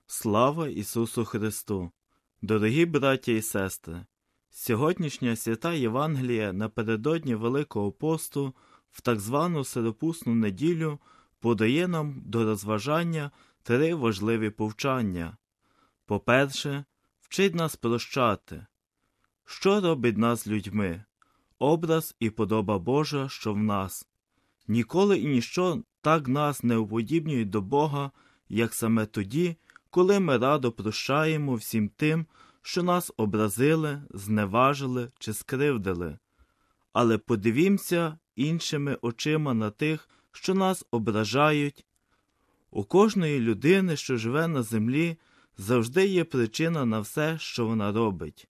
Слава Ісусу Христу! Дорогі браття і сестри! Сьогоднішня свята Євангелія напередодні Великого посту в так звану Сиропусну неділю подає нам до розважання три важливі повчання. По-перше, вчить нас прощати. Що робить нас людьми? Образ і подоба Божа, що в нас. Ніколи і ніщо так нас не уподібнюють до Бога, як саме тоді, коли ми радо прощаємо всім тим, що нас образили, зневажили чи скривдили. Але подивімося іншими очима на тих, що нас ображають. У кожної людини, що живе на землі, завжди є причина на все, що вона робить.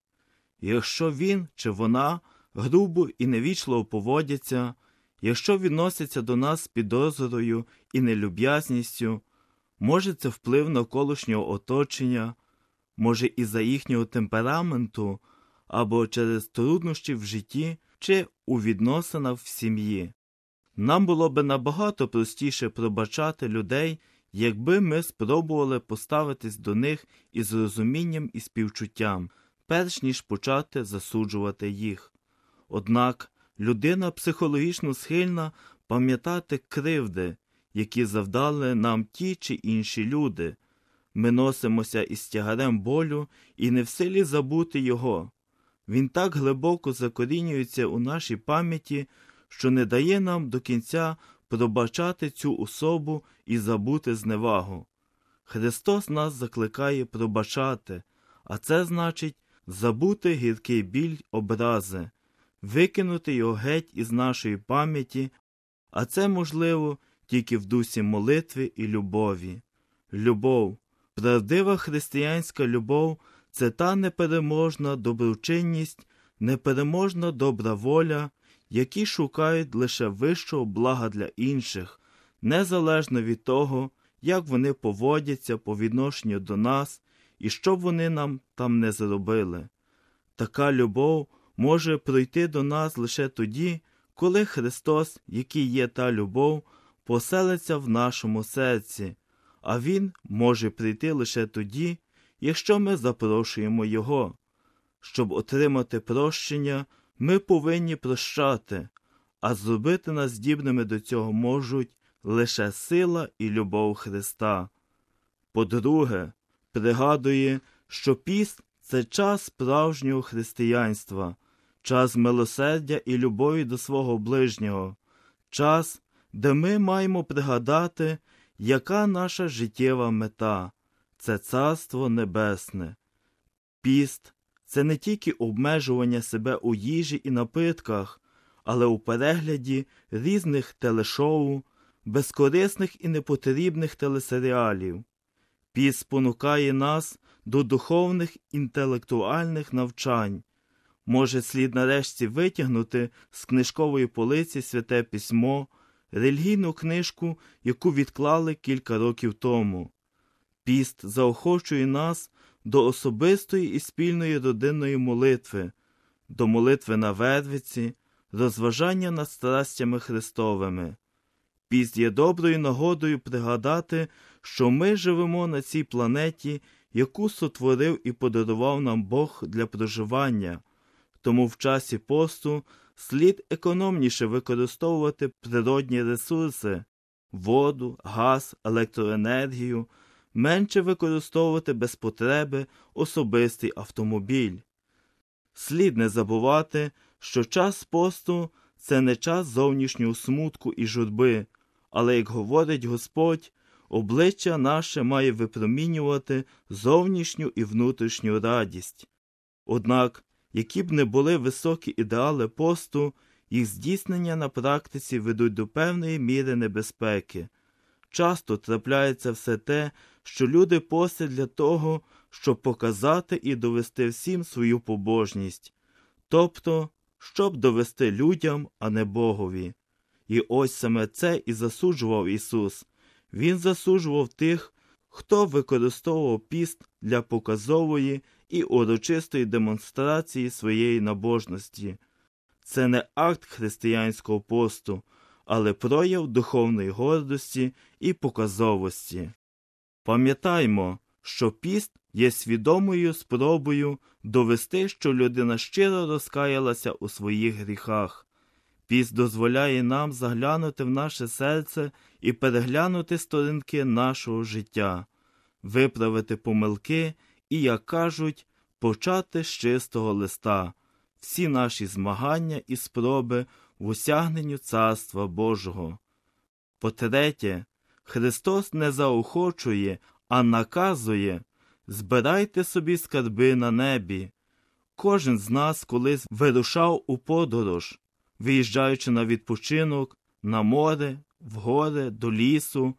Якщо він чи вона грубо і невічливо поводяться, якщо відносяться до нас з підозрою і нелюб'язністю, може це вплив навколишнього оточення, може із-за їхнього темпераменту, або через труднощі в житті чи у відносинах в сім'ї. Нам було би набагато простіше пробачати людей, якби ми спробували поставитись до них із розумінням і співчуттям, перш ніж почати засуджувати їх. Однак людина психологічно схильна пам'ятати кривди, які завдали нам ті чи інші люди. Ми носимося із тягарем болю і не в силі забути його. Він так глибоко закорінюється у нашій пам'яті, що не дає нам до кінця пробачати цю особу і забути зневагу. Христос нас закликає пробачати, а це значить забути гіркий біль образи, викинути його геть із нашої пам'яті, а це можливо тільки в дусі молитви і любові. Любов, правдива християнська любов – це та непереможна доброчинність, непереможна добра воля, які шукають лише вищого блага для інших, незалежно від того, як вони поводяться по відношенню до нас і що б вони нам там не зробили. Така любов може прийти до нас лише тоді, коли Христос, який є та любов, поселиться в нашому серці, а Він може прийти лише тоді, якщо ми запрошуємо Його. Щоб отримати прощення, ми повинні прощати, а зробити нас здібними до цього можуть лише сила і любов Христа. По-друге, пригадує, що піст – це час справжнього християнства, час милосердя і любові до свого ближнього, час, де ми маємо пригадати, яка наша життєва мета – це Царство Небесне. Піст – це не тільки обмежування себе у їжі і напитках, але у перегляді різних телешоу, безкорисних і непотрібних телесеріалів. Піст спонукає нас до духовних інтелектуальних навчань. Може, слід нарешті витягнути з книжкової полиці Святе Письмо, релігійну книжку, яку відклали кілька років тому. Піст заохочує нас до особистої і спільної родинної молитви, до молитви на Вервиці, розважання над страстями Христовими. Піст є доброю нагодою пригадати, що ми живемо на цій планеті, яку сотворив і подарував нам Бог для проживання. Тому в часі посту слід економніше використовувати природні ресурси – воду, газ, електроенергію, менше використовувати без потреби особистий автомобіль. Слід не забувати, що час посту – це не час зовнішнього смутку і журби, але, як говорить Господь, обличчя наше має випромінювати зовнішню і внутрішню радість. Однак, які б не були високі ідеали посту, їх здійснення на практиці ведуть до певної міри небезпеки. Часто трапляється все те, що люди постять для того, щоб показати і довести всім свою побожність, тобто, щоб довести людям, а не Богові. І ось саме це і засуджував Ісус. Він засуджував тих, хто використовував піст для показової і урочистої демонстрації своєї набожності. Це не акт християнського посту, але прояв духовної гордості і показовості. Пам'ятаймо, що піст є свідомою спробою довести, що людина щиро розкаялася у своїх гріхах. Піст дозволяє нам заглянути в наше серце і переглянути сторінки нашого життя, виправити помилки і, як кажуть, почати з чистого листа всі наші змагання і спроби в осягненню Царства Божого. По-третє, Христос не заохочує, а наказує: «Збирайте собі скарби на небі». Кожен з нас колись вирушав у подорож, виїжджаючи на відпочинок, на море, в гори, до лісу.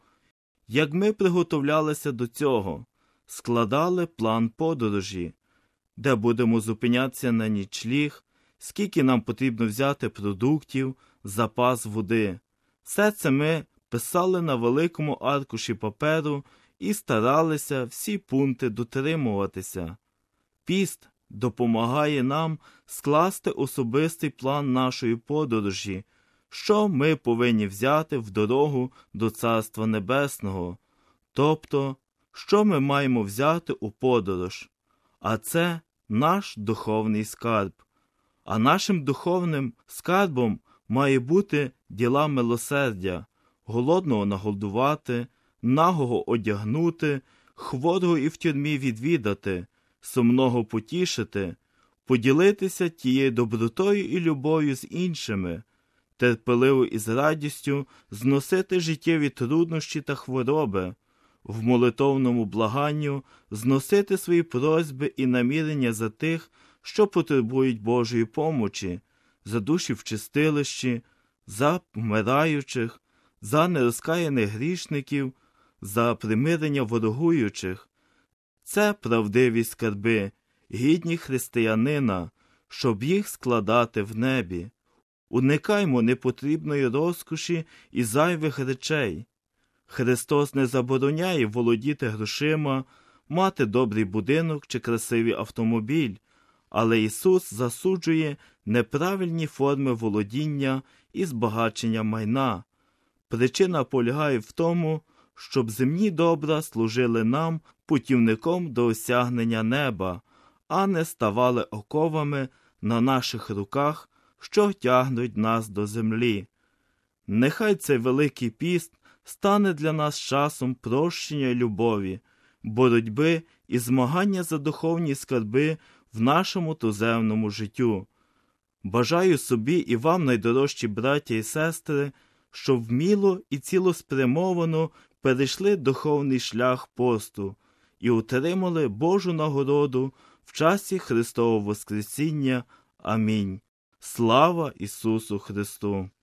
Як ми приготовлялися до цього, складали план подорожі, де будемо зупинятися на нічліг, скільки нам потрібно взяти продуктів, запас води. Все це ми писали на великому аркуші паперу і старалися всі пункти дотримуватися. Піст допомагає нам скласти особистий план нашої подорожі, що ми повинні взяти в дорогу до Царства Небесного, тобто, що ми маємо взяти у подорож. А це наш духовний скарб. А нашим духовним скарбом має бути діла милосердя, голодного нагодувати, нагого одягнути, хворого і в тюрмі відвідати, сумного потішити, поділитися тією добротою і любов'ю з іншими, терпеливо і з радістю зносити життєві труднощі та хвороби, в молитовному благанню зносити свої просьби і намірення за тих, що потребують Божої помочі, за душі в чистилищі, за вмираючих, за нерозкаяних грішників, за примирення ворогуючих. Це правдиві скарби, гідні християнина, щоб їх складати в небі. Уникаймо непотрібної розкоші і зайвих речей. Христос не забороняє володіти грошима, мати добрий будинок чи красивий автомобіль, але Ісус засуджує неправильні форми володіння і збагачення майна. Причина полягає в тому, щоб земні добра служили нам путівником до осягнення неба, а не ставали оковами на наших руках, що тягнуть нас до землі. Нехай цей Великий піст стане для нас часом прощення й любові, боротьби і змагання за духовні скарби в нашому туземному життю. Бажаю собі і вам, найдорожчі браття і сестри, щоб вміло і цілеспрямовано перейшли духовний шлях посту і отримали Божу нагороду в часі Христового Воскресіння. Амінь. Слава Ісусу Христу!